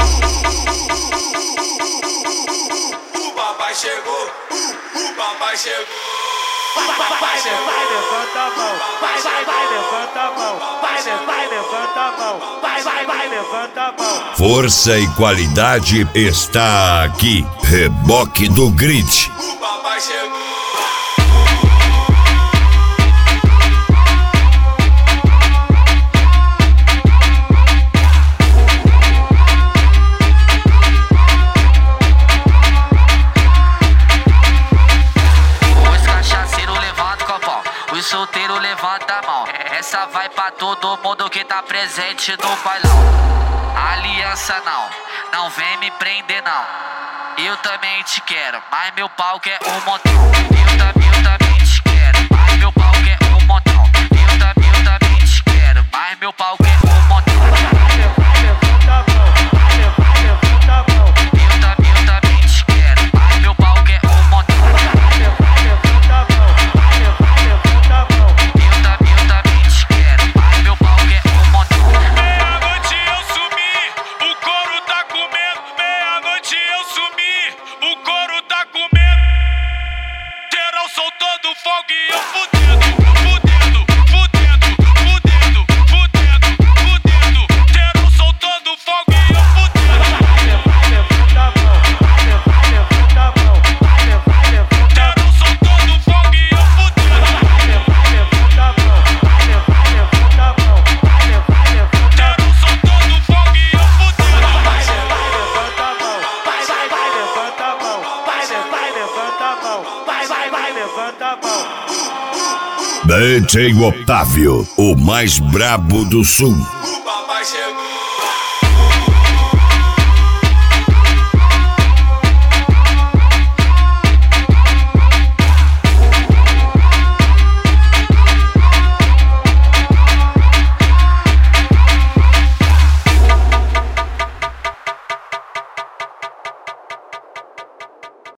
papai chegou, o papai chegou. Vai, levanta a mão. Vai, levanta a mão. Vai, levanta a mão. Vai, levanta a mão. Força e qualidade está aqui. Reboque do Grid. O papai chegou. Os solteiros levanta a mão. Essa vai pra todo mundo que tá presente no bailão. Aliança não vem me prender não. Eu também te quero, mas meu pau quer um montão. Eu também te quero, mas meu pau quer um montão. Eu também te quero, mas meu pau quer um montão. Soltando fogo e eu fudendo. Geral soltando fogo e eu fudendo. Geral soltando fogo e eu fudendo. Geral soltando fogo e eu fudendo. Levanta a mão. DJ Otávio, o mais brabo do sul.